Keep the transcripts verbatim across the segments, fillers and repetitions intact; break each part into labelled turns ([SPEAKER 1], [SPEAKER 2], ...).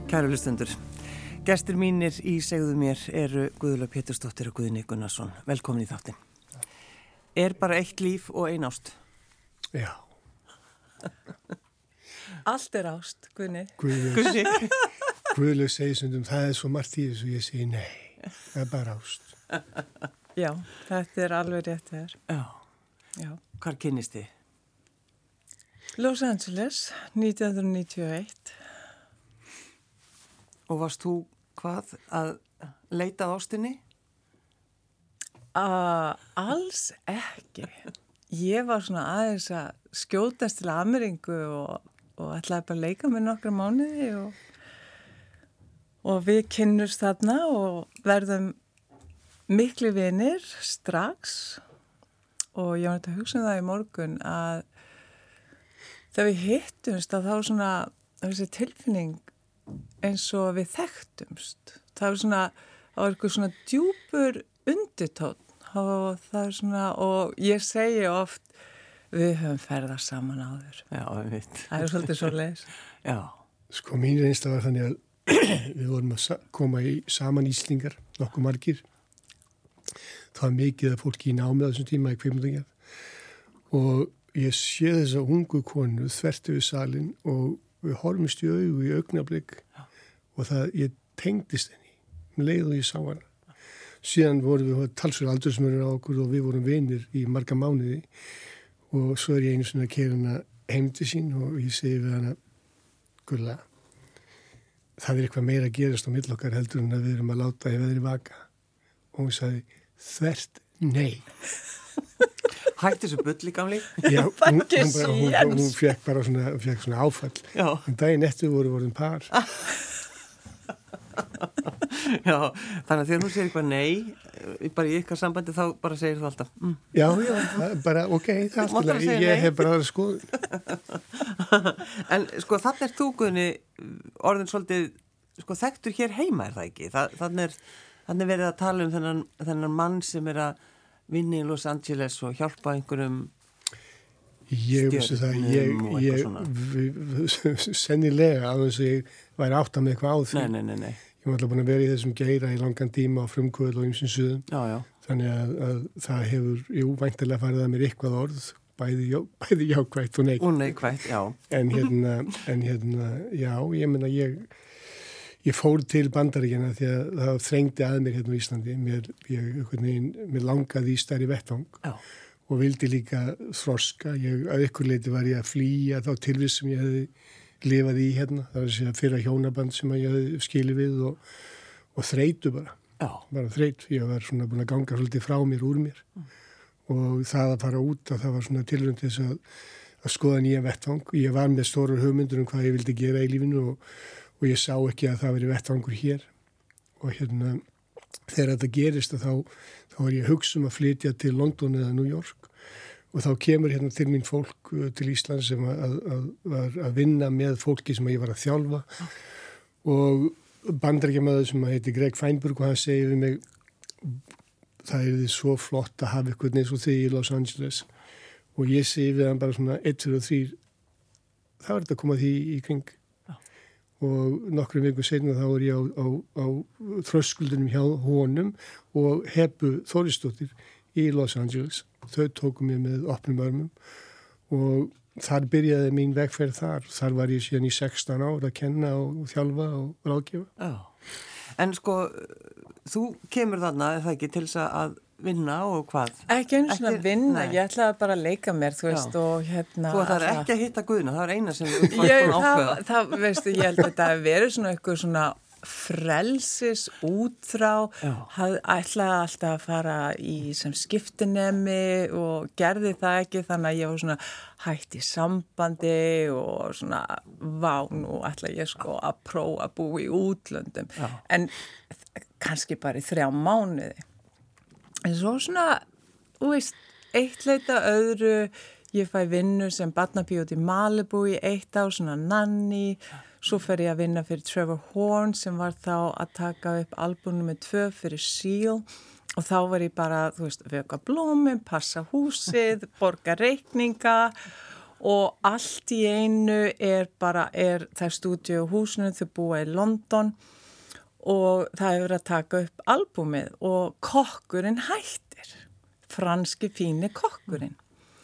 [SPEAKER 1] Kæru hlustendur, gestir mínir í Segðu mér eru Guðlaug Pétursdóttir og Guðni Gunnarsson. Velkomin í þáttinn. Er bara eitt líf og ein ást?
[SPEAKER 2] Já.
[SPEAKER 3] Allt er ást, Guðni.
[SPEAKER 2] Guðlaug, Guðlaug segir stundum, það er svo margt í þessu og ég segi nei, það er bara ást.
[SPEAKER 3] Já, þetta er alveg rétt þér.
[SPEAKER 1] Já.
[SPEAKER 3] Já.
[SPEAKER 1] Hvar kynnist þið?
[SPEAKER 3] Los Angeles, nítján hundruð níutíu og eitt.
[SPEAKER 1] Og varst þú hvað að leita að ástinni?
[SPEAKER 3] Uh, alls ekki. Ég var svona aðeins að skjótast til Ameríku og, og ætlaði bara að leika með nokkra mánuði og, og við kynnumst þarna og verðum miklu vinir strax og ég var að hugsa um það í morgun að þegar við hittumst að þá svona þessi tilfinning eins og við þekktumst. Það var svona, það var eitthvað svona djúpur undirtónn og það er svona, og ég segi oft, við höfum ferðast saman áður.
[SPEAKER 1] Já, ég veit.
[SPEAKER 3] Það er svolítið svo leiðis.
[SPEAKER 1] Já.
[SPEAKER 2] Sko mín reynsla var þannig að við vorum að koma í saman Íslingar, nokkuð margir. Það var mikið af fólki í námi á þessum tíma í kvikmyndagerð og ég sé þessa ungu konu þvert yfir salin og við horfumst í augu í augnablik og það, ég tengdist henni um leið og ég sá hana. Síðan vorum við talsverð aldursmunur á okkur og við vorum vinir í marga mánuði og svo er ég einu svona að keyra hana heim til sín og ég segi við hana, Gulla, það er eitthvað meira að gerast á milli okkar heldur en að við erum að láta í veðri vaka. Og hún sagði, þvert nei.
[SPEAKER 1] Hætti þessu bulli gamli?
[SPEAKER 2] Já, hún, hún, bara, hún, hún fekk bara svona, fekk svona áfall.
[SPEAKER 1] Já.
[SPEAKER 2] En daginn eftir voru voruð par.
[SPEAKER 1] Já, þannig að þegar þú segir eitthvað nei, bara í ykkar sambandi þá bara segir þú alltaf. Mm.
[SPEAKER 2] Já, já, bara ok, það er alltaf, ég nei. hef bara aðra skoðun.
[SPEAKER 1] En sko þannig er þú, Guðni, orðin svolítið, sko þekktur hér heima er það ekki? Það, þannig er, þannig verið að tala um þennan, þennan mann sem er að vinni í Los Angeles og hjálpa einhverjum
[SPEAKER 2] ég vissi það, ég, ég sennilega að þess að ég væri átt að með eitthvað á því.
[SPEAKER 1] Nei, nei, nei, nei.
[SPEAKER 2] Ég var alltaf búin að vera í þessum geira í langan tíma á frumkvöld og ýmsum suðum.
[SPEAKER 1] Já, já.
[SPEAKER 2] Þannig að, að það hefur, jú, væntanlega farið að mér eitthvað orð, bæði, já, bæði jákvætt og neikvætt.
[SPEAKER 1] Og neikvætt, já.
[SPEAKER 2] En hérna, en hérna, já, ég meina, ég, ég fór til Bandaríkjanna því að það þrengdi að mér hérna á Íslandi. Mér, ég, mér, mér langaði í stærri vettvang. Já. Og vildi líka þroska. Ég, að ykkur leiti var ég að flýja þá tilvist sem ég hefði lifað í hérna. Það var að segja fyrra hjónaband sem ég hefði skilið við og, og þreytu bara. Já. Bara þreytu. Ég var svona búin að ganga svolítið frá mér, úr mér. Mm. Og það að fara út og það var svona tilrönd þess að, að skoða nýja vettvang. Ég var með stórar hugmyndur um hvað ég vildi gera í lífinu og, og ég sá ekki að það veri vettvangur hér. Og hérna, þegar þetta gerist þá, þá var ég að hugsa um að flytja til London eða New York og þá kemur hérna til mín fólk til Íslands sem að, að, að, að vinna með fólki sem ég var að þjálfa ah. og bandaríkjamaður sem heiti Greg Feinberg og hann segir við mig það er því svo flott að hafa eitthvað eins og þig í Los Angeles og ég segi við hann bara svona eitt, tvö og þrír þá er þetta að koma því í kring ah. og nokkrum vikum seinna þá er ég á, á, á þröskuldunum hjá honum og Hebu Þórisdóttir í Los Angeles. Þau tóku mér með opnum örmum og þar byrjaði mín vegferð þar. Þar var ég síðan í sextán ár að kenna og þjálfa og ráðgefa.
[SPEAKER 1] Já. En sko, þú kemur þarna, er það ekki, til þess að vinna og hvað?
[SPEAKER 3] Ekki einu svona vinna, nei. Ég ætlaði bara að leika mér, þú veist, Já. Og hérna...
[SPEAKER 1] Þú ætlaði ekki að hitta Guðna, það var eina sem þú varst búin að ákveða.
[SPEAKER 3] Það, það, veistu, ég held að þetta hefur verið svona eitthvað svona frelsis útþrá, hafði ætlaði alltaf að fara í sem skiptinemi og gerði það ekki þannig að ég var svona hætt í sambandi og svona vá nú ætla ég sko að prófa að búa í útlöndum Já. En kannski bara í þrjá mánuði en svo svona, þú veist, eitt leita öðru, ég fæ vinnu sem barnapíót í Malibu í eitt ár, svona nanny. Svo fer ég að vinna fyrir Trevor Horn sem var þá að taka upp albúm númer tvö fyrir Seal og þá var ég bara, þú veist, vöka blómin, passa húsið, borga reikninga og allt í einu er bara, er það stúdíu á húsinu, þau búa í London og það hefur verið að taka upp albúmið og kokkurinn hættir, franski fíni kokkurinn.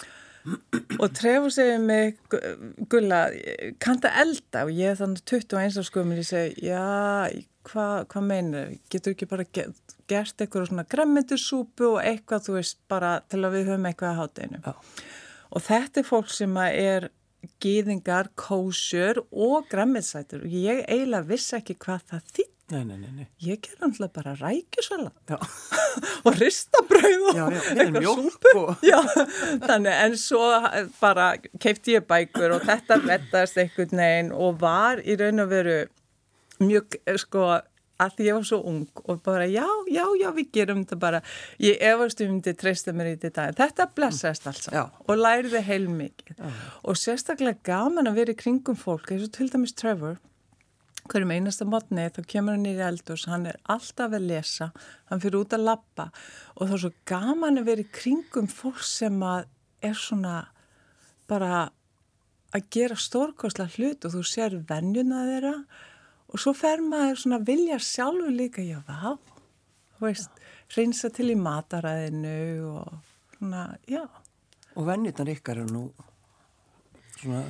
[SPEAKER 3] Og Trevor segir mig, Gulla, kanntu elda? Og ég er þannig tuttugu og eins ára gömul, ég segi, já, hvað hva meinir? Getur ekki bara ge gert eitthvað svona grænmetisúpu og eitthvað, þú veist, bara til að við höfum eitthvað að hádeginu. Já. Og þetta er fólk sem er gyðingar, kósjur og grænmetissætur. Og ég eiginlega vissi ekki hvað það þýtti.
[SPEAKER 1] Nei, nei, nei, nei.
[SPEAKER 3] Ég ger náttúrulega bara rækjusalat og ristabrauð og
[SPEAKER 1] já, já,
[SPEAKER 3] eitthvað súpu. Og... Já, þannig, en svo bara keypti ég bækur og þetta reddast einhvern veginn og var í raun og veru mjög, sko, að því ég var svo ung og bara, já, já, já, við gerum þetta bara. Ég efast um þetta, treysta mér í þetta. Þetta blessaðist alls og læriði heilmikið. Og sérstaklega gaman að vera í kringum fólk, eins og til dæmis Trevor, hverjum einasta mótni, þá kemur hann í eldhús, hann er alltaf að lesa, hann fyrir út að labba og þá er svo gaman að vera í kringum fólk sem að er svona bara að gera stórkostlega hlut og þú sér venjuna þeirra og svo fer maður svona að vilja sjálfur líka, já, vá, þú veist, reynsa til í mataræðinu og svona, já.
[SPEAKER 1] Og venjurnar ykkar er nú svona...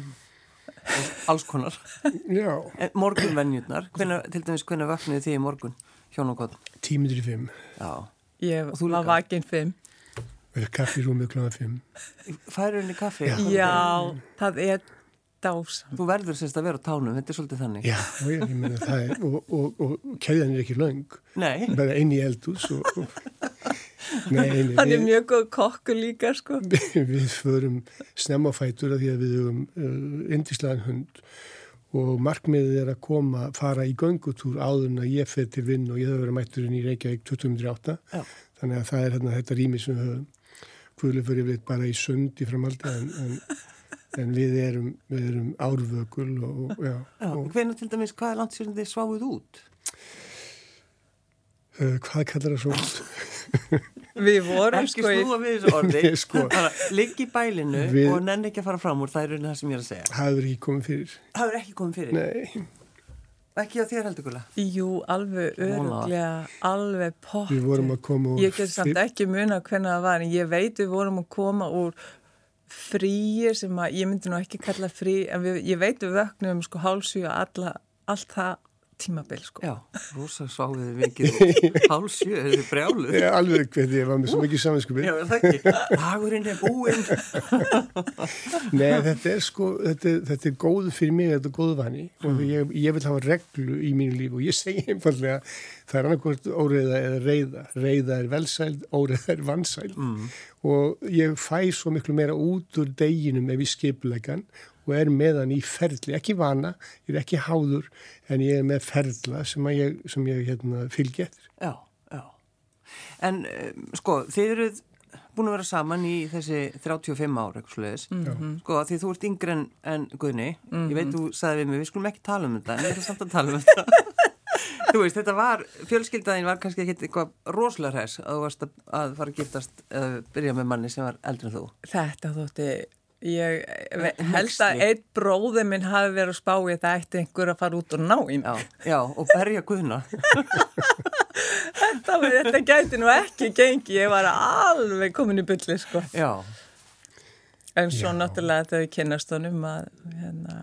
[SPEAKER 1] alls konar.
[SPEAKER 2] Já.
[SPEAKER 1] Morgunvenjurnar, hvenær, til dæmis hvenær vaknaði þið í morgun, hjón og gott?
[SPEAKER 2] Tímyndir í fimm.
[SPEAKER 1] Já.
[SPEAKER 3] Ég var vakin fimm.
[SPEAKER 2] Við erum kaffi í rúmið kláðan fimm.
[SPEAKER 1] Færur henni kaffi?
[SPEAKER 3] Já, Já það er dásan.
[SPEAKER 1] Þú verður sérst að vera á tánum, þetta er svolítið þannig.
[SPEAKER 2] Já, og ég, ég meina það er, og, og, og keðjan er ekki löng.
[SPEAKER 1] Nei.
[SPEAKER 2] Bara inn í eldhús og... og Nei, nei,
[SPEAKER 3] hann er við, mjög góð kokkur líka sko.
[SPEAKER 2] Við, við förum snemma á fætur af því að við höfum uh, indislegan hund og markmiðið er að koma, fara í göngutúr áður en að ég fer til vinn og ég hef verið mætturinn í Reykjavík tuttugu mínútur í átta. Þannig að það er hérna, þetta rými sem við höfum. Guðlega fyrir við bara í sund í framaldi en, en, en við erum, við erum árvökul og, og já.
[SPEAKER 1] Já, og hvernig til dæmis, hvað er langt sér þið sváðuð út?
[SPEAKER 2] Uh, hvað kallar það svo út?
[SPEAKER 3] Við vorum
[SPEAKER 1] sko ekki snúa við þessu orði sko. Ligg í bælinu við, og nenni ekki að fara fram úr, það er það sem ég er að segja.
[SPEAKER 2] Það er ekki komið fyrir.
[SPEAKER 1] Það er ekki komið fyrir?
[SPEAKER 2] Nei.
[SPEAKER 1] Ekki á þér heldur, Gulla?
[SPEAKER 3] Jú, alveg öruglega, alveg pott.
[SPEAKER 2] Við vorum að koma úr...
[SPEAKER 3] Ég get samt ekki muna hvernig það var, en ég veit við vorum að koma úr fríi sem að, ég myndi nú ekki kalla frí, en við, ég veit við vöknum sko hálfsjö alla, allt það tímabil sko.
[SPEAKER 1] Já, rosa sváðið mikið hálf sjö, er þið brjáluð?
[SPEAKER 2] Já, alveg hvernig, ég var með svo mikið saminskupið.
[SPEAKER 1] Já, það ekki. Dagurinn er búinn.
[SPEAKER 2] Nei, þetta er sko, þetta, þetta er góð fyrir mig, þetta er góð vani mm. og ég, ég vil hafa reglu í mínu líf og ég segi einfallega, það er annarkvort óreiða eða reiða. Reiða er velsæld, óreiða er vansæld mm. og ég fæ svo miklu meira út úr deginum ef ég skiplegan og er með hann í ferli, ekki vana, ég er ekki háður, en ég er með ferla sem ég, sem ég hérna, fylgi eftir.
[SPEAKER 1] Já, já. En um, sko, þið eruð búin að vera saman í þessi þrjátíu og fimm ár, eitthvað sluðis. Mm-hmm. Sko, því þú ert yngri en, en Guðni, mm-hmm. ég veit, þú sagði við mig, við skulum ekki tala um þetta, en við erum samt að tala um þetta. Þú veist, þetta var, fjölskyldaðin var kannski ekki eitthvað rosalega hress að þú varst að, að fara að giftast eða byrja með manni sem var eldri en þú.
[SPEAKER 3] Þetta þótti... Ég held að einn bróði minn hafi verið að spá í það eitt einhver að fara út og ná í mig.
[SPEAKER 1] Já, já, og berja Guðna.
[SPEAKER 3] þetta, þetta gæti nú ekki gengi, ég var alveg komin í bulli, sko.
[SPEAKER 1] Já.
[SPEAKER 3] En svo
[SPEAKER 2] já.
[SPEAKER 3] Náttúrulega þau kynnast honum að, hérna...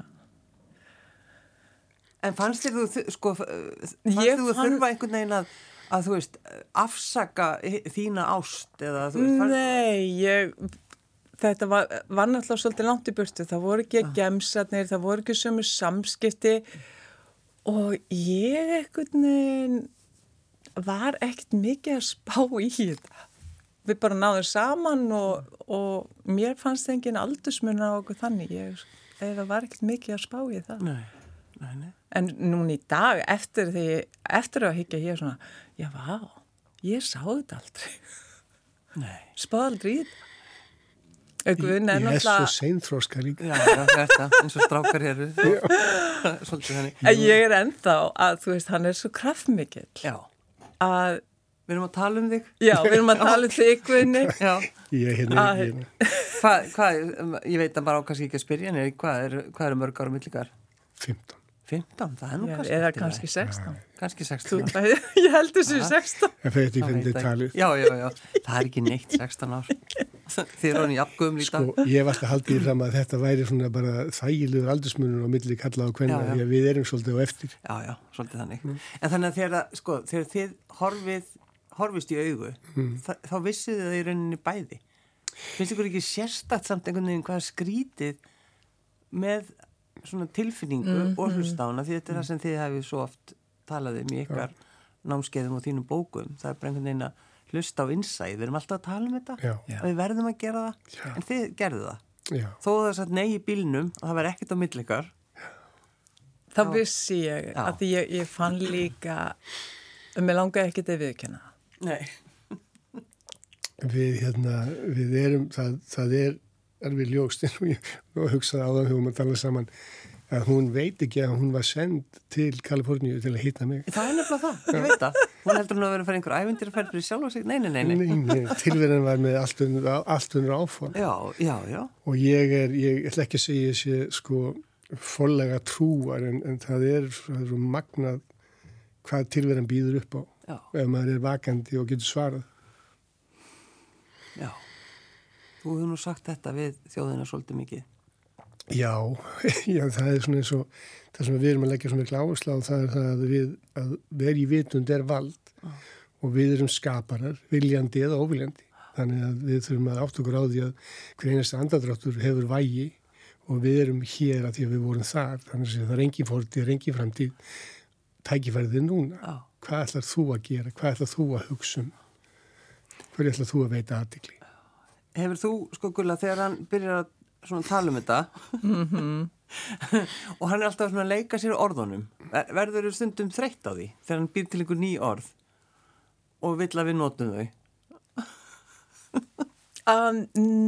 [SPEAKER 1] En fannst þér þú, sko, fannst þér þú fann... þurfa einhvern veginn að, að, þú veist, afsaka þína ást, eða þú veist... Fann...
[SPEAKER 3] Nei, ég... Þetta var, var náttúrulega svolítið langt í burtu, það voru ekki ah. gemsarnir, það voru ekki sömu samskipti og ég ekkert var ekkert mikið að spá í þetta. Við bara náðum saman og, og mér fannst engin aldursmunur á okkur þannig, ég eða var ekkert mikið að spá í það.
[SPEAKER 1] Nei, nei, nei. En
[SPEAKER 3] núna í dag, eftir, því, eftir að higgja ég svona, já, vá, ég sá þetta aldrei.
[SPEAKER 1] Nei.
[SPEAKER 3] Spáði aldrei í þetta.
[SPEAKER 2] Ég, ég er svo seinþróska líka.
[SPEAKER 1] Já, já, þetta, eins og strákar eru. Svolítið þannig.
[SPEAKER 3] En ég er ennþá að, þú veist, hann er svo kraftmikill.
[SPEAKER 1] Já.
[SPEAKER 3] Að...
[SPEAKER 1] Við erum að tala um þig.
[SPEAKER 3] Já, við erum að tala um þig, Guðni.
[SPEAKER 1] Já.
[SPEAKER 2] Ég er hérna.
[SPEAKER 1] Hvað, hva, ég veit að bara á kannski ekki að spyrja en hvað er, hvað eru mörg ára millikar?
[SPEAKER 2] fimmtán.
[SPEAKER 1] fimmtán, það er nú
[SPEAKER 3] Já,
[SPEAKER 1] kannski
[SPEAKER 3] eða
[SPEAKER 1] eftir
[SPEAKER 3] kannski sextán.
[SPEAKER 1] Kannski sextán.
[SPEAKER 3] Þú, ég held þessu sextán.
[SPEAKER 2] En fyrir því
[SPEAKER 1] Það
[SPEAKER 2] hvernig
[SPEAKER 1] veit
[SPEAKER 2] þið
[SPEAKER 1] ekki.
[SPEAKER 2] talið.
[SPEAKER 1] Já, já, já, það er ekki neitt sextán ár. Þið eru hann í afgöfum líta.
[SPEAKER 2] Sko, ég var alltaf haldið fram að þetta væri svona bara þægilegur aldursmunur á milli kalla og kvenna,
[SPEAKER 1] Já, já.
[SPEAKER 2] því að við erum svolítið á eftir.
[SPEAKER 1] Já, já, svolítið þannig. En þannig að þegar, sko, þegar þið horfið, horfist í augu,
[SPEAKER 2] Mm.
[SPEAKER 1] þa þá vissið þið það í rauninni bæði. Finnst ykkur ekki sérstakt samt einhvern veginn hvað skrítið með svona tilfinningu
[SPEAKER 3] Mm,
[SPEAKER 1] og hlustána, því þetta er það sem þið hefið svo oft talað um í ykkar námskeiðum og þínum bókum. Það er bara einhvern veginn að hlusta á innsæð. Við erum alltaf að tala um þetta.
[SPEAKER 2] Já.
[SPEAKER 1] Að við verðum að gera það.
[SPEAKER 2] Já.
[SPEAKER 1] En þið gerðu það.
[SPEAKER 2] Já.
[SPEAKER 1] Þó það satt nei í bílnum og það var ekkert á millikar.
[SPEAKER 3] Þá vissi ég
[SPEAKER 1] Já.
[SPEAKER 3] að því ég, ég fann líka að mér langaði ekki að viðurkenna það.
[SPEAKER 1] Nei.
[SPEAKER 2] Við, hérna, við erum, það, það er alveg ljóst og ég og hugsaði á það þegar maður tala saman að hún veit ekki að hún var send til Kaliforníu til að hitta mig.
[SPEAKER 1] Það er nefnilega það, ég veit það. Hún heldur hún að vera að fara einhver ævindir að fara fyrir sjálf og sig. Nei, nei, nei, nei.
[SPEAKER 2] Nei, nei, tilverðan var með allt unnur, allt unnur áform.
[SPEAKER 1] Já, já, já.
[SPEAKER 2] Og ég er, ég ætla ekki að segja ég sé sko forlega trúar en, en það er það er svo magnað hvað tilverðan býður upp á.
[SPEAKER 1] Já.
[SPEAKER 2] Ef maður er vakandi og getur svarað.
[SPEAKER 1] Já. Þú hefur nú sagt þetta við þjóðina svolítið mikið.
[SPEAKER 2] Já, já, það er svona eins og það sem við erum að leggja svona mikla áherslu á það er það að við, að vera í vitund er vald ah. og við erum skaparar, viljandi eða óviljandi. Þannig að við þurfum að átt okkur á því að hver einasta andadráttur hefur vægi og við erum hér að því að við vorum þar. Þannig að það er engin fortíð, það er engin framtíð, tækifærið er núna. Ah. Hvað ætlar þú að gera? Hvað ætlar þú að hugsa um? Hverju ætlar þú að veita athygli?
[SPEAKER 1] Hefur þú, sko Gulla, þegar hann byrjar að svona tala um þetta
[SPEAKER 3] Mm-hmm.
[SPEAKER 1] og hann er alltaf svona að leika sér orðunum, Ver, verður þú stundum þreytt á því þegar hann býr til einhver ný orð og vill að við notum þau?
[SPEAKER 3] Um,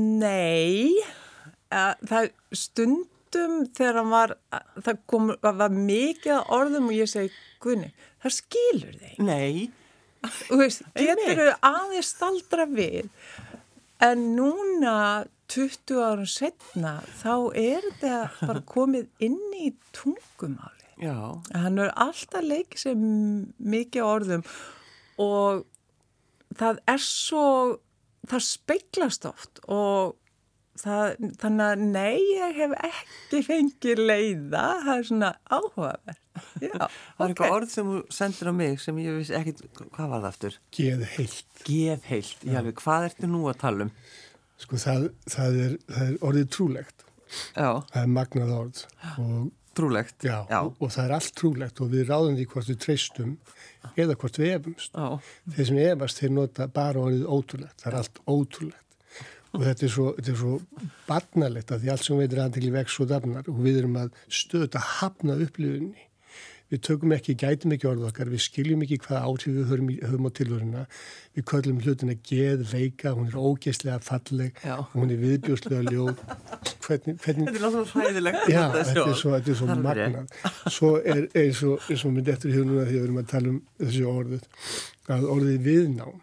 [SPEAKER 3] nei, uh, það stundum þegar hann var, það kom, var mikið af orðum og ég segi, Guðni, það skilur þig.
[SPEAKER 1] Nei.
[SPEAKER 3] Þú veist, getur þau aðeins staldra við, en núna tuttugu árum setna, þá er þetta bara komið inn í tungumáli.
[SPEAKER 1] Já.
[SPEAKER 3] Hann er alltaf leikið sér mikið orðum og það er svo, það speglast oft og það, þannig að nei, ég hef ekki fengið leiða, það er svona áhugaverð. Já,
[SPEAKER 1] það er
[SPEAKER 3] okay.
[SPEAKER 1] eitthvað orð sem þú sendir á mig sem ég vissi ekkit, hvað var það aftur?
[SPEAKER 2] Geðheilt.
[SPEAKER 1] Geðheilt, já, við, hvað ertu nú að tala um?
[SPEAKER 2] Sko það, það, er, það er orðið trúlegt.
[SPEAKER 1] Já.
[SPEAKER 2] Það er magnað orð. Og,
[SPEAKER 1] trúlegt.
[SPEAKER 2] Já, já. Og, og það er allt trúlegt og við ráðum því hvort við treystum eða hvort við efumst.
[SPEAKER 1] Já.
[SPEAKER 2] Þeir sem efast, þeir nota bara orðið ótrúlegt. Það er allt ótrúlegt. Og þetta er svo, þetta er svo barnalegt að því allt sem veitir aðtekli vex og dafnar og við erum að stöðta að hafna upplifunni. Við tökum ekki, gætum ekki orð okkar, við skiljum ekki hvaða áhrif við höfum, höfum á tilvöruna. Við köllum hlutina geðveika, hún er ógeðslega falleg,
[SPEAKER 1] Já.
[SPEAKER 2] hún er viðbjóðslega ljóð. Hvernig, hvernig...
[SPEAKER 1] Þetta er náttúrulega hræðilegt.
[SPEAKER 2] Já, þetta er svo, þetta er svo magnað. Svo er eins og, eins og mynd eftir hjónuna því að við erum að tala um þessu orðið, að orðið viðnám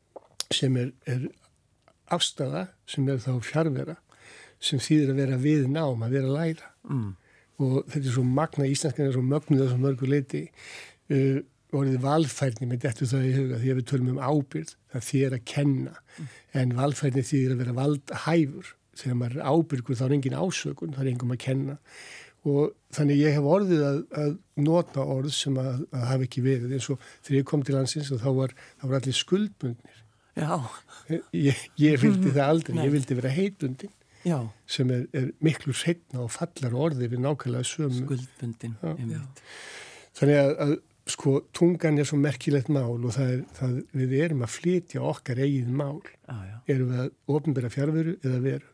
[SPEAKER 2] sem er, er afstafa, sem er þá fjarvera, sem þýðir að vera viðnám, að vera að læra. Mm. Og þetta er svo magna, íslenskan er svo mögnuð á svo mörgu leiti uh, orðið valfærni með þetta það í huga því að við tölum um ábyrgð, það þýðir að kenna mm. en valfærni þýðir að vera valdhæfur þegar maður er ábyrgur þá er engin ásökun, það er engum að kenna og þannig ég hef orðið að, að nota orð sem að, að hafa ekki verið eins og þegar ég kom til landsins og þá var, þá var allir skuldbundnir. Já. Ég, ég vildi það aldrei, ég vildi vera heitbundin. Já. Sem er, er miklu seinna og fallar orði við nákvæmlega sömu.
[SPEAKER 1] Skuldbundin. Já.
[SPEAKER 2] Þannig að, að sko tungan er svo merkilegt mál og það er, það, við erum að flytja okkar eigið mál. Já, já. Erum við að opinbera fjarveru eða veru?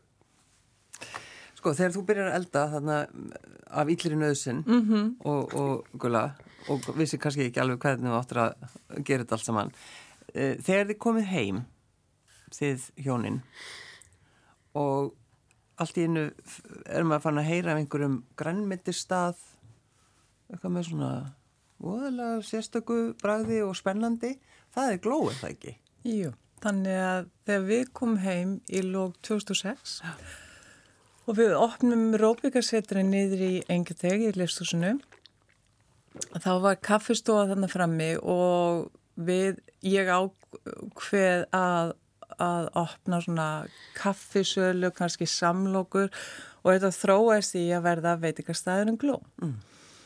[SPEAKER 1] Sko þegar þú byrjar að elda þarna af illri nauðsinn
[SPEAKER 3] mm-hmm.
[SPEAKER 1] og, og Gulla og vissi kannski ekki alveg hvernig þú áttur að gera þetta allt saman. Þegar þið komið heim, þið hjónin og allt í einu er maður fann að heyra af einhverjum grænmetistað, eitthvað með svona voðalega sérstöku bragði og spennandi. Það er glóð, það ekki?
[SPEAKER 3] Jú. þannig að þegar við komum heim í lók tvö þúsund og sex og við opnum Róbíkarsetri niður í Engjateig í Listhúsinu, þá var kaffistofa þarna frammi og við, ég ákveð að, að opna svona kaffisölu, kannski samlokur og þetta þróaðist í að verða veitingastæðurinn Gló. Mm.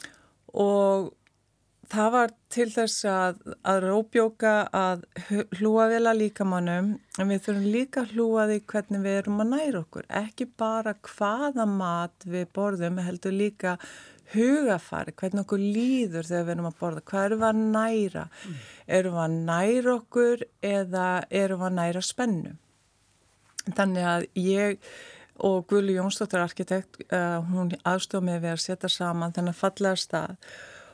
[SPEAKER 3] Og það var til þess að, að róbjóka að hlúa vel að líkamannum, en við þurfum líka að hlúa því hvernig við erum að næra okkur. Ekki bara hvaða mat við borðum, heldur líka hugafari, hvernig okkur líður þegar við erum að borða. Hvað erum við að næra? Mm. Erum við að næra okkur eða erum við að næra spennu? Þannig að ég og Guðli Jónsdóttir arkitekt, uh, hún aðstoð mig við að setja saman þennan fallega stað.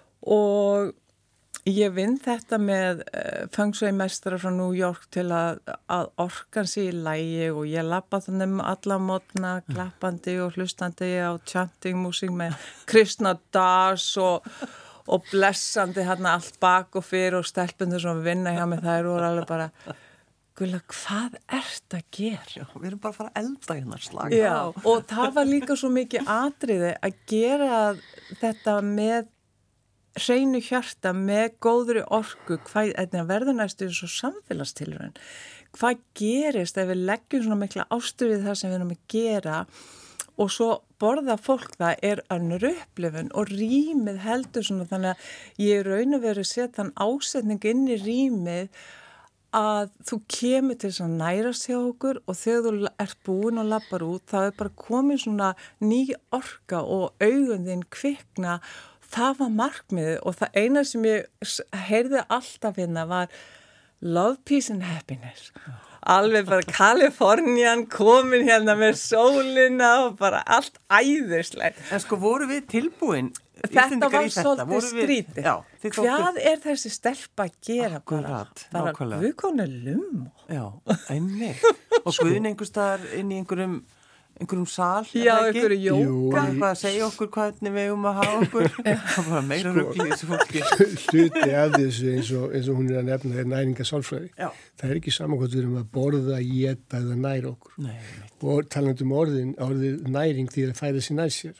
[SPEAKER 3] Og ég vinn þetta með uh, fengsveimeistara frá New York til að, að orkan sé í lægi og ég labba þannig um alla mótna, klappandi og hlustandi á chanting músík með Krishna Das og, og blessandi hérna allt bak og fyrir og stelpundur sem vinna hjá mig, þær voru alveg bara, Gulla, hvað ert að gera?
[SPEAKER 1] Já, við erum bara að fara að elda hérna slag.
[SPEAKER 3] Já, og það var líka svo mikið atriði að gera þetta með hreinu hjarta, með góðri orku, hvað, þetta verður næstu svo samfélagstilraun. Hvað gerist ef við leggjum svona mikla ástu við það sem við erum að gera og svo borða fólk það er önnur upplifun og rýmið heldur svona, þannig að ég raun og veru set þann ásetning inn í rýmið að þú kemur til þess að nærast hjá okkur og þegar þú ert búin og lappar út, það er bara komið svona ný orka og augun þín kvikna. Það var markmiðið og það eina sem ég heyrði alltaf hérna var love, peace and happiness. Alveg bara Kalifornían komin hérna með sólina og bara allt æðislegt.
[SPEAKER 1] En sko voru við tilbúin?
[SPEAKER 3] Þetta var svolítið skrítið. Hvað er þessi stelpa að gera?
[SPEAKER 1] Akkurat,
[SPEAKER 3] bara? Bara viðkonu lum.
[SPEAKER 1] Já, einmitt. Og Guðin einhver staðar inn í einhverjum einhverjum sal,
[SPEAKER 3] já, einhverju jóka,
[SPEAKER 1] hvað að segja okkur hvernig við um að hafa okkur það var meira sko, rugl í þessu fólki
[SPEAKER 2] hluti af þessu eins og, eins og hún er að nefna er næringasálfræði. Það er ekki saman hvort við erum að borða, éta eða næra okkur. Nei, og talandi um orðin, orðið næring því að fæða sér nær sér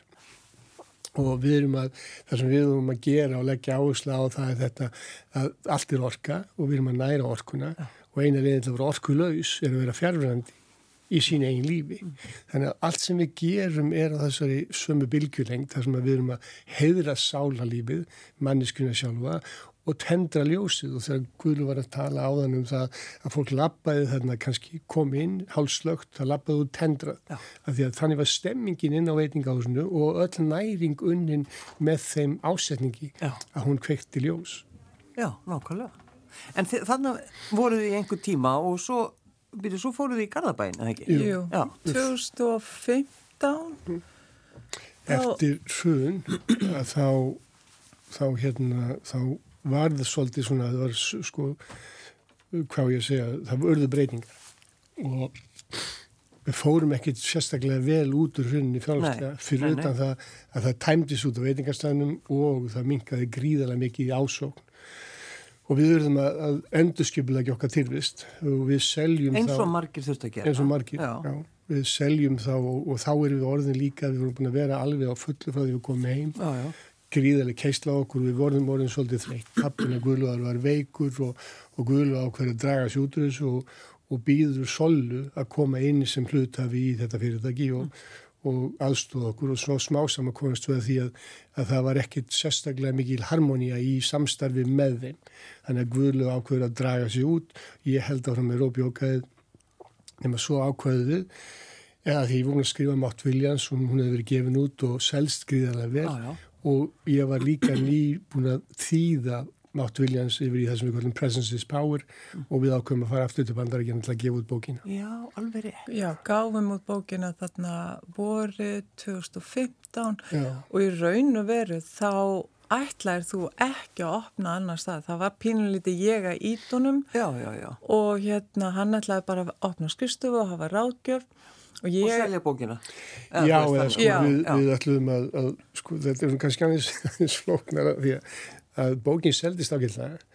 [SPEAKER 2] og við erum að, það sem við erum að gera og leggja áherslu á það er þetta að allt er orka og við erum að næra orkuna já. Og eina leiðin til að vera orkulaus er að vera fjarverandi í sínu eigin lífi. Þannig að allt sem við gerum er á þessari sömu bylgjulengd, þar sem við erum að heiðra sálarlífið, manneskjuna sjálfa og tendra ljósið og þegar Guðlu var að tala áðan um það að fólk labbaði þarna kannski kom inn, hálslögt, það labbaði og tendrað. Af því að þannig var stemmingin inn á veitingahúsinu og öll næring unnin með þeim ásetningi Já. Að hún kveikti ljós.
[SPEAKER 1] Já, nákvæmlega. En þannig voruð þið í einhver tíma og svo Býtu, svo fóruð þið í Garðabæinn, eða ekki?
[SPEAKER 3] Jú, Já. tvö þúsund og fimmtán.
[SPEAKER 2] Eftir hrun, að þá, þá, hérna, þá var það svolítið svona, það var sko, hvað ég segja, það var urðu breytingar. Og við fórum ekkit sérstaklega vel út úr hruninni fjárhagslega, fyrir nei, utan nei. Það að það tæmdist út á veitingastæðnum og það minnkaði gríðarlega mikið í ásókn. Og við verðum að, að endurskipulegja okkar tilvist og við seljum
[SPEAKER 1] eins
[SPEAKER 2] þá...
[SPEAKER 1] Eins og margir þurft að gera.
[SPEAKER 2] Eins og margir, já. já. Við seljum þá og, og þá erum við orðin líka, við vorum búin að vera alveg á fullu frá því við komum heim. Já, já. Gríðarlega keisla okkur, við vorum orðin svolítið þreytt. Pappina Guðlúðar var veikur og, og Guðlúðar ákveður að draga sig út úr þessu og, og býður Sollu að koma inn sem hluthafi í þetta fyrirtæki og mm. og aðstóða okkur og svo smásam að komast við að því að, að það var ekkit sérstaklega mikil harmonía í samstarfi með þeim. Þannig að Guðlu ákveður að draga sig út. Ég held áfram með Róbjókaðið nema svo ákveðið við. Eða því ég voru að skrifa Mátt Viljans og hún hefði verið gefin út og selst gríðarlega vel. Já, já. Og ég var líka ný búin að þýða Mátt Viljans yfir í það sem við kallum Presence is Power mm. og við ákveðum að fara aftur til Bandaríkjanna til að gefa út bókina.
[SPEAKER 1] Já, alveg rétt.
[SPEAKER 3] Já, gáfum út bókina þarna vorið tvö þúsund og fimmtán Já. Og í raun og veru þá ætlaðir þú ekki að opna annar stað. Það var pínulítið ég að ídunum
[SPEAKER 1] já, já, já.
[SPEAKER 3] Og hérna hann ætlaði bara að opna skrifstofu og hafa ráðgjöf. Og, ég...
[SPEAKER 1] og selja bókina.
[SPEAKER 2] Eða já, eða sko já, við, já. Við ætluðum að, að sko þetta er kannski aðeins flóknara því að að bókin seldist ágætlega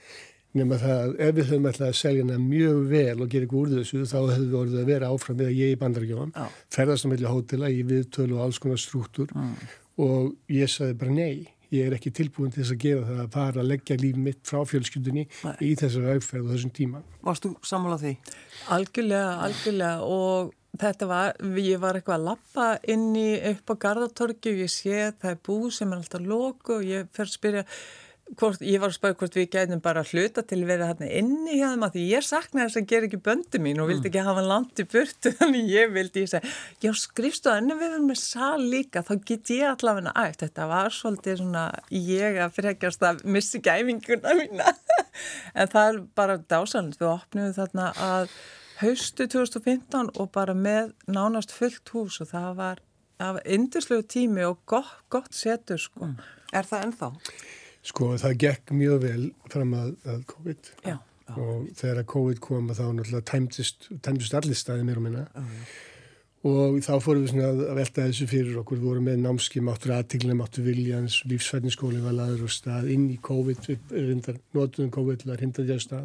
[SPEAKER 2] nema það, ef við höfum alltaf að selja hana mjög vel og gera eitthvað úr þessu, þá hefðu við orðið að vera áfram með að ég í Bandaríkjunum, ferðast á milli hótela í viðtölu og alls konar strúktúr mm. og ég sagði bara nei, ég er ekki tilbúin til þess að gera það að fara að leggja líf mitt frá fjölskyldunni nei. Í þessari aðferð og þessum tíma.
[SPEAKER 1] Varst þú sammála því?
[SPEAKER 3] Algjörlega, algjörlega og þetta var, ég var eitthvað að lappa inn í upp á Garðatorgi og ég sé það er búð sem er alltaf loku og ég fer að spyrja hvort, ég var að spyrja hvort við gætum bara hluta til að vera hérna inni hjá þeim að því ég saknaði þess að gera ekki böndu mín og vildi ekki hafa langt í burtu þannig ég vildi, ég segi, já skrifstu enn við erum með sal líka, þá get ég allavega æft, þetta var svolítið svona ég að frekjast að missi gæfinguna mína en það er bara dásanlegt, við opnum þarna að haustu tvö þúsund og fimmtán og bara með nánast fullt hús og það var, var yndislegu tími og gott, gott setur sko. Mm.
[SPEAKER 1] Er það ennþá?
[SPEAKER 2] Sko það gekk mjög vel fram að, að COVID
[SPEAKER 3] já, já.
[SPEAKER 2] Og þegar að COVID kom þá náttúrulega tæmtist, tæmtist allir staði mér og minna já, já. Og þá fórum við svona að velta þessu fyrir okkur, við vorum með námski máttur aðtíkli, máttur viljans, lífsfætniskóli var laður og stað inn í COVID, við notuðum COVID til að hrinda því að stað.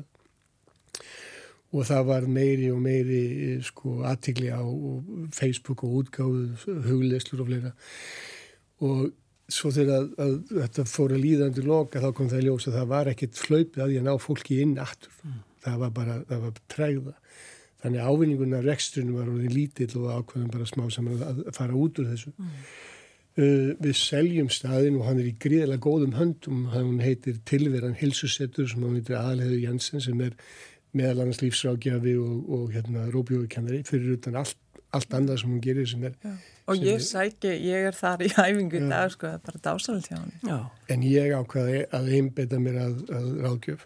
[SPEAKER 2] Og það var meiri og meiri sko, aðtíkli á Facebook og útgáfu, hugleislur og fleira. Og svo þegar að, að þetta fór að líða undir loka þá kom það í ljós að það var ekkert hlaupið að því að ná fólki inn aftur. Mm. Það var bara, það var tregða. Þannig ávinninguna rekstrinu var orðin lítill og ákveðum bara smá saman að fara út úr þessu. Mm. Uh, við seljum staðinn og hann er í gríðilega góðum höndum. Hann heitir Tilveran Heilsusetur sem hann heitir Aðalheiður Jensen sem er meðal annars lífsráðgjafi og, og hérna róbjóðukennari fyrir utan allt, allt annað sem hún gerir sem er...
[SPEAKER 3] Já. Og ég er, sæki, ég er þar í æfingu í dag, sko, það er bara dásanlegt hjá hann.
[SPEAKER 1] Já.
[SPEAKER 2] En ég ákvaði að einbeita mér að, að ráðgjöf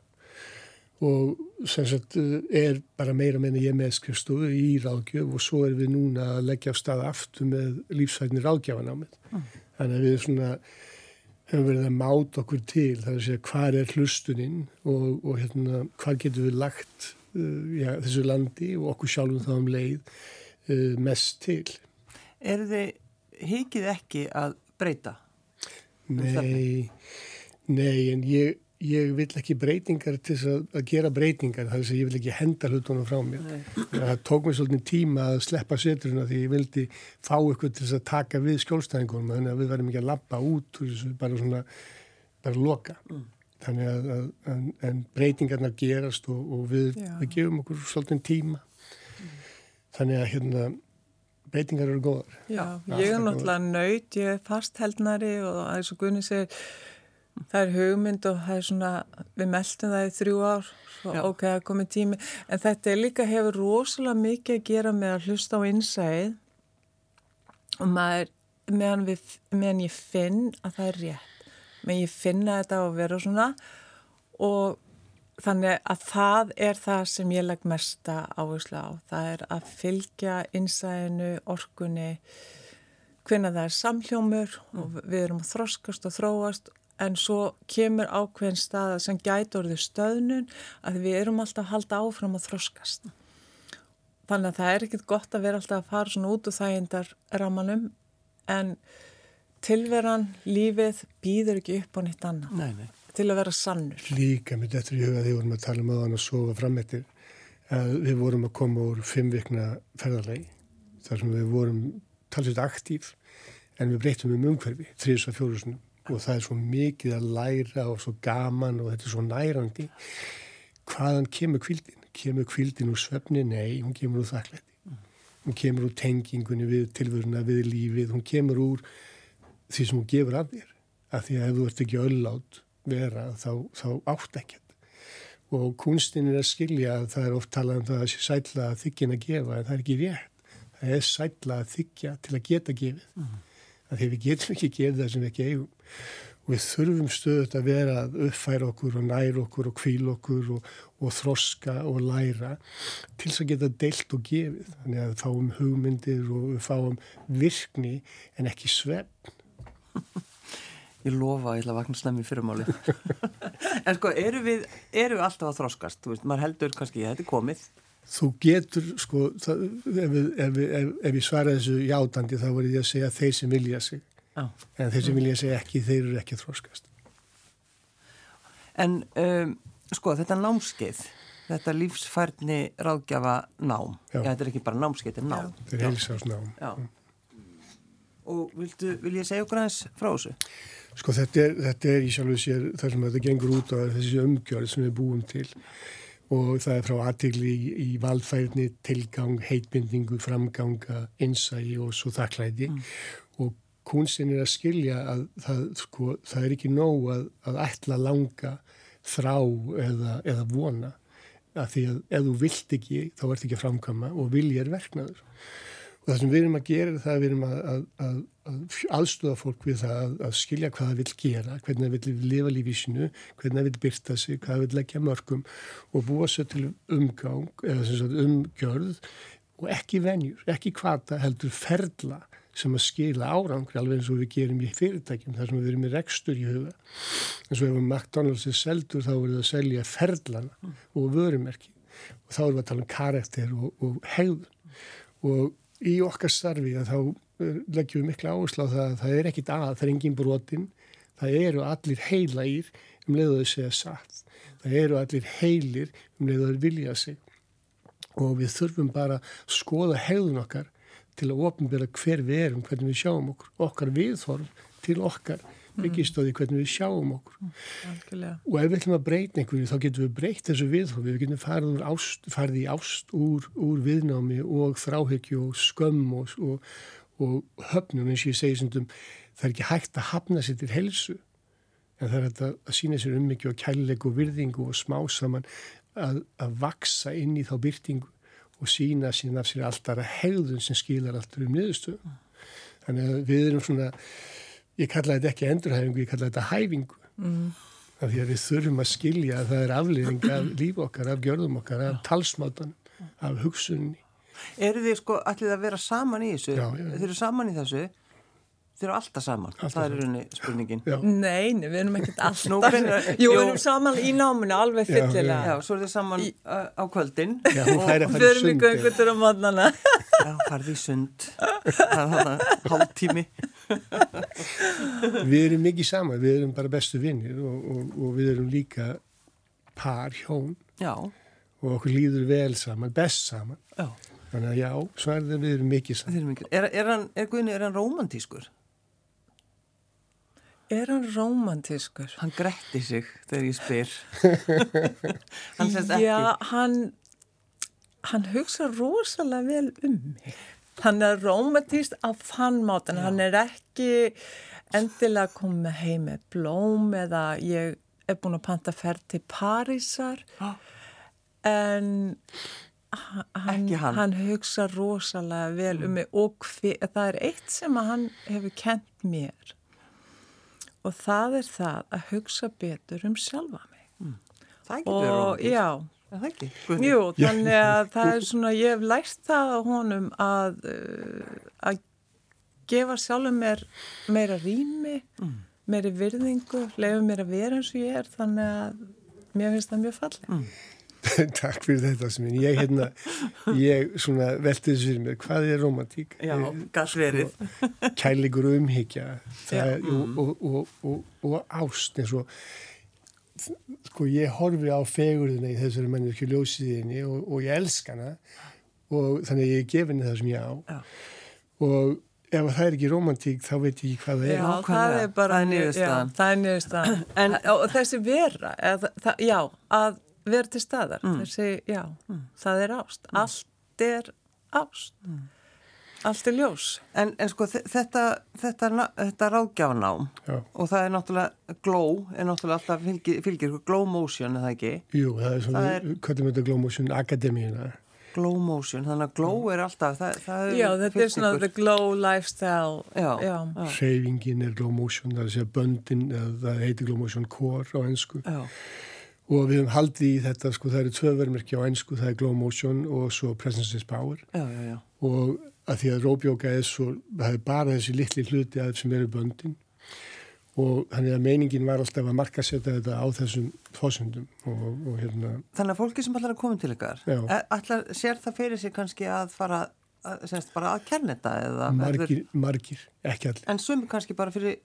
[SPEAKER 2] og sem sagt er bara meira meina ég með skrifstofu í ráðgjöf og svo er við núna að leggja af stað aftur með lífsfætni ráðgjafanámið. Mm. Þannig að við svona... hefur verið að máta okkur til, það er að segja hvað er hlustuninn og, og hérna, hvað getur við lagt uh, já, þessu landi og okkur sjálfum þá um leið uh, mest til.
[SPEAKER 1] Er þið hikið ekki að breyta?
[SPEAKER 2] Nei, nei, en ég, ég vil ekki breytingar til þess að, að gera breytingar, það er að ég vil ekki henda hlutunum frá mér. Það tók mér svolítið tíma að sleppa seturina því ég vildi fá ykkur til þess að taka við skjólstæðingunum, þannig að við verðum ekki að labba út og bara svona, bara loka. Mm. Þannig að, að, að en breytingarnar gerast og, og við, við gefum okkur svolítið tíma. Mm. Þannig að hérna, breytingar eru góðar.
[SPEAKER 3] Já, ég er náttúrulega nöyt, ég er fastheldnari og það er svo Gunni segir, það er hugmynd og það er svona, við meldum það í þrjú ár, svo já. Ok, það er komið tími, en þetta er líka hefur rosalega mikið að gera með að hlusta á innsæð og maður, meðan, við, meðan ég finn að það er rétt, meðan ég finna þetta og vera svona og þannig að það er það sem ég legg mesta áherslu á, það er að fylgja innsæðinu, orkunni, hvenær það er samhljómur mm. og við erum að þroskast og þróast en svo kemur ákveðin staða sem gæti orðið stöðnun að við erum alltaf að halda áfram að þroskast. Þannig að það er ekkert gott að vera alltaf að fara svona út úr þægindar ramanum en tilveran, lífið býður ekki upp á nýtt annað.
[SPEAKER 1] Nei, nei.
[SPEAKER 3] Til að vera sannur.
[SPEAKER 2] Líka með þetta í huga því vorum að tala um að hann að sofa framettir að við vorum að koma úr fimm vikna ferðalagi þar sem við vorum talsveit aktív en við breytum um umhverfi þrís og fjórusunum og það er svo mikið að læra og svo gaman og þetta er svo nærandi hvaðan kemur hvíldin? Kemur hvíldin úr svefni? Nei, hún kemur úr þakklæti. Hún kemur úr tengingunni við tilveruna, við lífið, hún kemur úr því sem hún gefur af þér af því að ef þú ert ekki öllát vera þá, þá átt ekkert og kunstin er að skilja að það er oft talað um það að sætla að þykja að gefa en það er ekki rétt það er sætla að þykja til að geta gefið mm. að því við getum ekki gefið það sem við ekki eigum og við þurfum stöðut að vera að uppfæra okkur og næra okkur og hvíla okkur og, og þroska og læra til þess að geta deilt og gefið þannig að við fáum hugmyndir og við fáum virkni en ekki svefn.
[SPEAKER 1] Ég lofa að ég ætla að vakna snemmi fyrirmáli. En sko, eru við, eru við alltaf að þroskast? Þú veist, maður heldur kannski að þetta er komið.
[SPEAKER 2] Þú getur, sko, það, ef, ef, ef, ef ég svara þessu játandi, þá var ég að segja þeir sem vilja sig. Ah. En þeir sem vilja sig ekki, þeir eru ekki að þroskast.
[SPEAKER 1] En um, sko, þetta námskeið, þetta lífsfærni ráðgjafa nám. Já. Já, þetta er ekki bara námskeið, þetta er nám.
[SPEAKER 2] Já. Þetta er heilsársnám.
[SPEAKER 1] Já. Og viltu, vil ég segja okkur aðeins frá þessu?
[SPEAKER 2] Sko, þetta er, þetta er í sjálfu sér þar sem þetta gengur út á þessi umgjörð sem við búum til og það er frá athygli í, í valfærni, tilgang, heitbindingu, framganga, innsæi og svo þakklæti mm. og kunstinn er að skilja að það, sko, það er ekki nóg að, að ætla langa þrá eða, eða vona að því að ef þú vilt ekki þá ert ekki að framkama og vilja er verknaður. Og það sem við erum að gera er það að við erum að, að, að, að aðstoða fólk við það að, að skilja hvað það vil gera, hvernig það vil lifa lífi sínu, hvernig það vil byrta sig, hvað það vil leggja mörgum og búa sér til umgang eða sem sagt umgjörð og ekki venjur, ekki hvata heldur ferla sem að skila árangri alveg eins og við gerum í fyrirtækjum þar sem við erum með rekstur í huga. En svo ef McDonald's er seldur þá er það að selja ferlana mm. og vörumerki og þá erum við að tala um karakter og, og hegðun. Og í okkar starfi að þá leggjum við mikla áherslu á það að það er ekkit að, það er engin brotin, það eru allir heilægir um leið og þau segja satt. Það eru allir heilir um leið og þau vilja sig. Og við þurfum bara að skoða hegðun okkar til að opinbera hver við erum, hvernig við sjáum okkur, okkar viðhorf til okkar, byggist á því hvernig við sjáum okkur.
[SPEAKER 3] Mm,
[SPEAKER 2] og ef við ætlum að breyta einhverju, þá getum við breytt þessu viðhorfi, við getum farið, úr ást, farið í ást úr, úr viðnámi og þráhyggju og skömm og, og, og höfnun, eins og ég segi sem það er ekki hægt að hafna sér til helsu, en það er hægt að, að sína sér ummyggju og kærleik og virðingu og smá saman að, að vaksa inn í þá byrtingu og sína sína af sér alltaf að hegðun sem skilar alltaf um niðurstöðu. Þannig að við erum svona, ég kalla þetta ekki endurhæfingu, ég kalla þetta hæfingu. Mm. Af því að við þurfum að skilja að það er afleiðing af líf okkar, af gjörðum okkar, af talsmátanum, af hugsunni.
[SPEAKER 1] Eru þið sko allir að vera saman í þessu?
[SPEAKER 2] Já, já.
[SPEAKER 1] Þið eru saman í þessu? Þið eru alltaf saman? Alltaf það er rauninni spurningin.
[SPEAKER 3] Já. Nei, við erum ekkert alltaf. Nú, Jú, við erum saman í náminu alveg fyllilega.
[SPEAKER 1] Já, já, svo er þið saman í, uh, á kvöldin.
[SPEAKER 2] Já, hún fær að fara í sund.
[SPEAKER 3] Og fyrir mig göngutur á mótnana.
[SPEAKER 1] Já, farði í sund. Það er hana hálftími.
[SPEAKER 2] Við erum mikið saman, við erum bara bestu vinnir og, og, og við erum líka par, hjón.
[SPEAKER 1] Já.
[SPEAKER 2] Og okkur líður vel saman, best saman.
[SPEAKER 1] Já.
[SPEAKER 2] Þannig að já, svarðið við erum mikið saman.
[SPEAKER 1] Erum mikið. Er, er hann, er Guðni, er hann rómantískur?
[SPEAKER 3] Er hann rómantískur?
[SPEAKER 1] Hann gretti sig þegar ég spyr. Hann sérst ekki.
[SPEAKER 3] Já, hann, hann hugsa rosalega vel um mig. Hann er rómantíst á þann mátan. Hann er ekki endilega komið heim með blóm eða ég er búin að panta ferð til Parísar. Ah. En hann, hann. hann hugsa rosalega vel um mig og hver, það er eitt sem hann hefur kent mér. Og það er það að hugsa betur um sjálfa mig.
[SPEAKER 1] Mm. Það getur verið rómantískt.
[SPEAKER 3] Já.
[SPEAKER 1] Er það ekki?
[SPEAKER 3] Jú, þannig að það er svona, ég hef lært það á honum að, að gefa sjálfum mér meira rými, mm. meiri virðingu, leifa mér að vera eins og ég er, þannig að mér finnst það mjög fallið. Mm.
[SPEAKER 2] Takk fyrir þetta sem ég hérna, ég svona velti þessu fyrir mér, hvað er romantík?
[SPEAKER 1] Já, gæt verið.
[SPEAKER 2] Sko, kærleikur og umhyggja það, og, og, og, og, og ást eins og sko ég horfi á fegurðina í þessari manneskju ljósiðinni og, og ég elska hana og þannig að ég er gefin það sem ég á. Já. Og ef það er ekki romantík þá veit ég ekki hvað það er.
[SPEAKER 3] Já, það er bara niðurstaðan. Það er niðurstaðan. En og þessi vera, eða, það, já, að vera til staðar, mm. þessi, já, mm. það er ást. Mm. Allt er ást. Mm. Allt er ljós.
[SPEAKER 1] En, en sko þetta, þetta, þetta ráðgjafanám og það er náttúrulega glow, er náttúrulega alltaf fylgir, fylgir glow motion, er það ekki?
[SPEAKER 2] Jú, það er svona, hvað er þetta glow motion akademíuna?
[SPEAKER 1] Glow motion, þannig að glow er alltaf, það, það er...
[SPEAKER 3] Já, þetta er svona the glow lifestyle. Já. Já.
[SPEAKER 2] Hreyfingin er glow motion, það er að segja böndin, það heitir glow motion core á ensku. Já. Og við höfum haldið í þetta, sko, það eru tvö verðmerki á ensku, það er glow motion og svo presence is power. Já, já, já. Og að því að róbjóka er svo, það er bara þessi litli hluti að sem eru böndin. Og þannig að meiningin var alltaf að markasetja þetta á þessum fósundum og, og hérna...
[SPEAKER 1] Þannig að fólki sem allar að koma til ykkar, allar sér það fyrir sig kannski að fara, að, semst bara að kenna þetta eða...
[SPEAKER 2] Margir, margir, ekki allir.
[SPEAKER 1] En sumi kannski bara fyrir...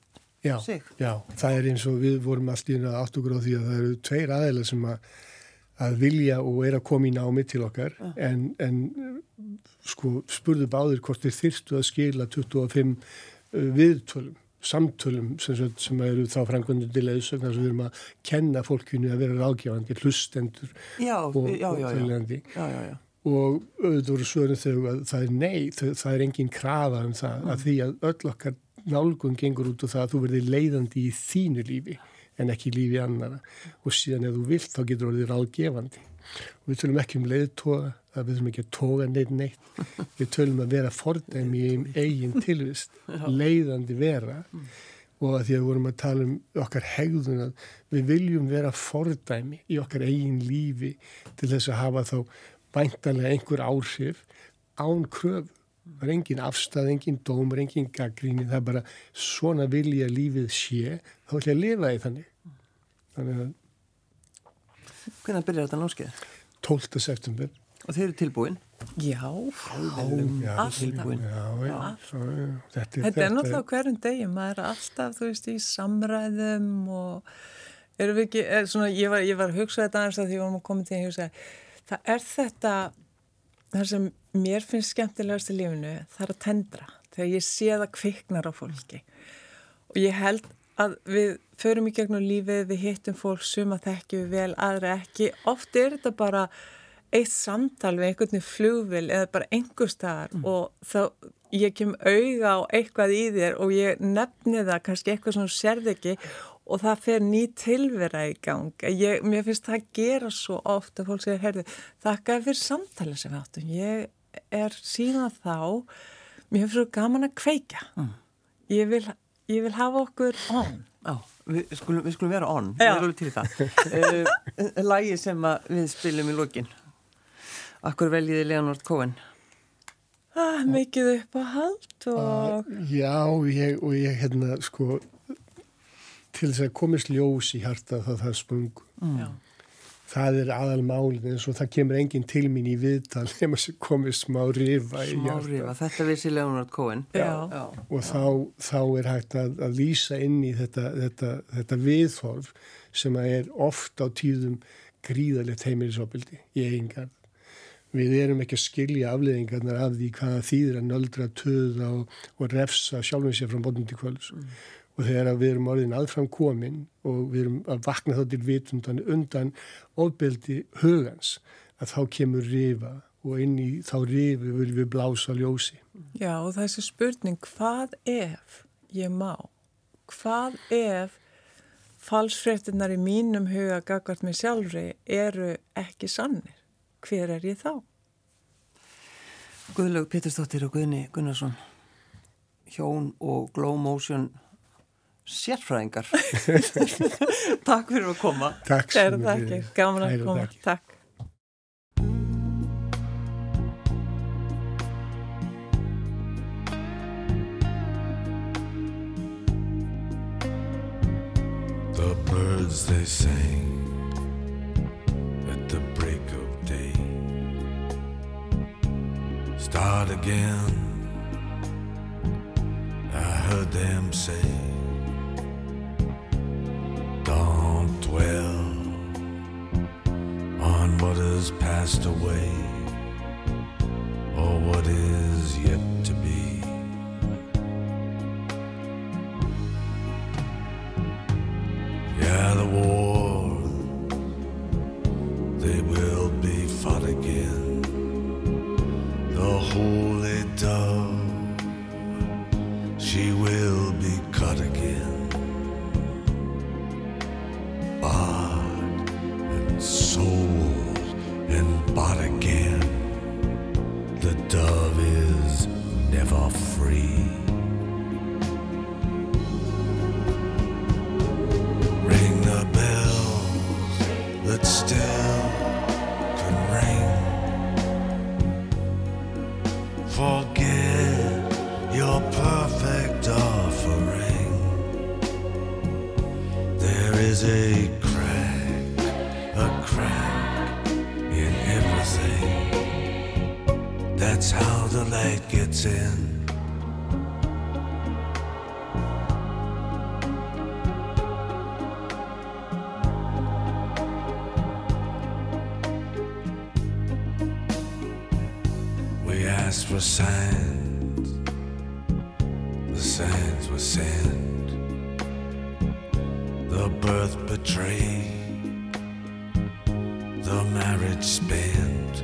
[SPEAKER 2] já,
[SPEAKER 1] sig.
[SPEAKER 2] Já, það er eins og við vorum allir að átt okkur á því að það eru tveir aðeinar sem að, að vilja og er að koma í námi til okkar uh. en, en sko spurðu báðir hvort þeir þyrstu að skila tuttugu og fimm viðtölum, samtölum sem, sem eru þá framkvæmdur til leiðsögn þar sem við erum að kenna fólkinu að vera ráðgefandi, hlustendur
[SPEAKER 1] já,
[SPEAKER 2] og,
[SPEAKER 1] já, já,
[SPEAKER 2] og fylgjandi.
[SPEAKER 1] Já, já, já.
[SPEAKER 2] Og auðvitað voru svörin þegar að það er nei, það, það er engin krafa um það mm. að því að öll okkar nálgun gengur út og það að þú verðir leiðandi í þínu lífi en ekki í lífi annara og síðan ef þú vilt þá getur þú verið ráðgefandi og við tölum ekki um leiðtoga, það við tölum ekki að toga neitt neitt, við tölum að vera fordæmi í eigin tilvist, leiðandi vera mm. og að því að við vorum að tala um okkar hegðun að við viljum vera fordæmi í okkar eigin lífi til þess að hafa þá væntanlega einhver áhrif án kröfu. Það er engin afstæð, engin dómur, engin gagnrýni, það er bara svona vilja lífið sé, þá ætla ég að lifa í þannig. Þannig að...
[SPEAKER 1] Hvernig byrjar þetta námskeið?
[SPEAKER 2] tólfta september.
[SPEAKER 1] Og þeir eru tilbúin?
[SPEAKER 3] Já,
[SPEAKER 1] já alltaf tilbúin.
[SPEAKER 2] Já, já, svo, já. Þetta,
[SPEAKER 3] þetta, þetta er náttúrulega hverjum degi, maður er alltaf, þú veist, í samræðum og erum við ekki, er svona, ég var, ég var að hugsa þetta aðeins að því við vorum að koma til að hugsa, það er þetta, það sem mér finnst skemmtilegast í lífinu, það er að tendra, þegar ég sé það kviknar á fólki og ég held að við förum í gegnum lífið, við hittum fólk suma þekkjum við vel, aðra ekki, oft er þetta bara eitt samtal við einhvern flugvél eða bara einhver staðar mm. og þá ég kem auga á eitthvað í þér og ég nefni það kannski eitthvað sem þú sérð ekki og það fer ný tilvera í gang. Ég, mér finnst það gera svo oft að fólk segir, heyrðu, þakka fyrir samtalið sem við áttum. Ég er síðan þá, mér finnst svo gaman að kveikja. Mm. Ég, vil, ég vil hafa okkur on.
[SPEAKER 1] Já, við skulum, við skulum vera on. Já. Við erum alveg til það. uh, Lagið sem við spilum í lokin. Akkur veljiði Leonard Cohen?
[SPEAKER 3] Ah, mikið upp á hald og...
[SPEAKER 2] Uh, já, ég, og ég hérna, sko... til þess að komist ljós í hjarta þá það sprung. Mm. Það er aðal málið eins og það kemur enginn til mín í viðtal nema sem komist smá rifa í hjarta.
[SPEAKER 1] Smá rifa, þetta vissi Leonard Cohen.
[SPEAKER 3] Já.
[SPEAKER 1] Já.
[SPEAKER 2] Og þá, þá er hægt að, að lýsa inn í þetta, þetta, þetta viðhorf sem er oft á tíðum gríðalegt heimilisofbeldi í eigingarð. Við erum ekki að skilja afleiðingarnar af því hvaða þýðir að nöldra, töða og, og refsa sjálfum sér frá morgun til kvölds. Mm. Og þegar við erum orðin aðfram komin og við erum að vakna þá til vitundan undan ofbeldi hugans, að þá kemur rifa og inn í þá rifi viljum við blása ljósi.
[SPEAKER 3] Já, og þessi spurning, hvað ef ég má? Hvað ef falsfréttirnar í mínum huga gagnvart mig sjálfri eru ekki sannir? Hver er ég þá?
[SPEAKER 1] Guðlaug Pétursdóttir og Guðni Gunnarsson, hjón og Glow Motion sérfræðingar. Takk fyrir að koma.
[SPEAKER 2] Takk
[SPEAKER 3] sem við. Gaman að koma. Takk.
[SPEAKER 4] The birds they sing at the break of day start again. I heard them say, don't dwell on what has passed away or what is yet to be. Yeah, the war, they will be fought again. The holy dove, she will be cut again. Bought and sold and bought again. The dove is never free. Ring the bells that still can ring. Forget your perfect offering. There is a crack, a crack in everything. That's how the light gets in. asked for signs, the signs were sent. The birth betrayed, the marriage spent.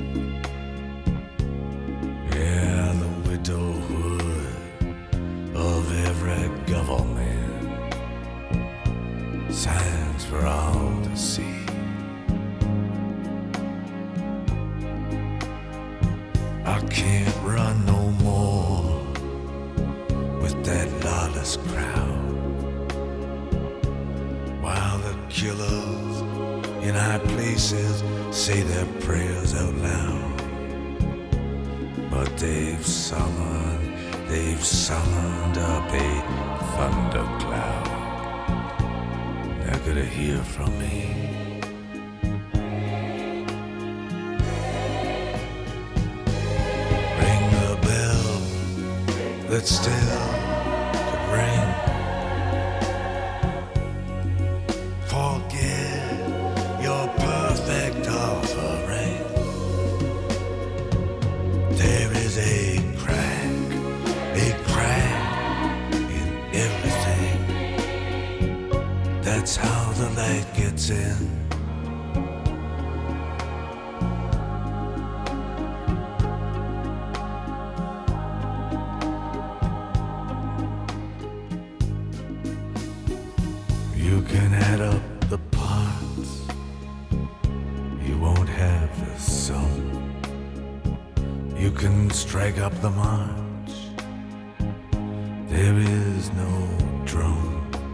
[SPEAKER 4] Yeah, the widowhood of every government. Signs for all to see. I can't run no more with that lawless crowd, while the killers in high places say their prayers out loud. But they've summoned, they've summoned up a thundercloud. They're gonna hear from me. That still could ring. Forget your perfect offering. There is a crack, a crack in everything. That's how the light gets in. You can add up the parts, you won't have the sum. You can strike up the march, there is no drum.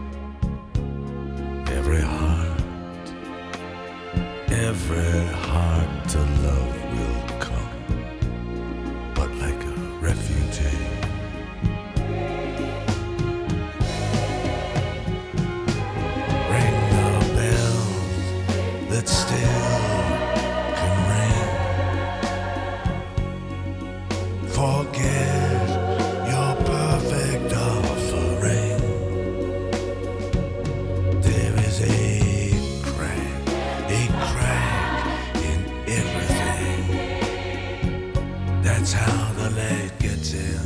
[SPEAKER 4] Every heart, every heart to love will come, but like a refugee. That still can ring. Forget your perfect offering. There is a crack, a crack in everything. That's how the light gets in.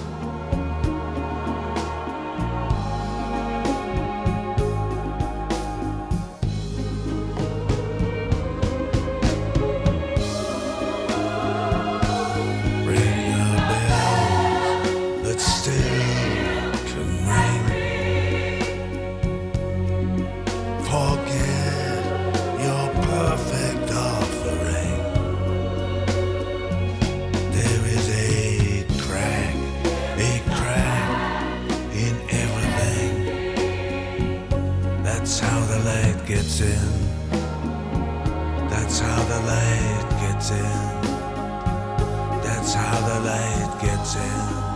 [SPEAKER 4] That's how the light gets in. That's how the light gets in. That's how the light gets in.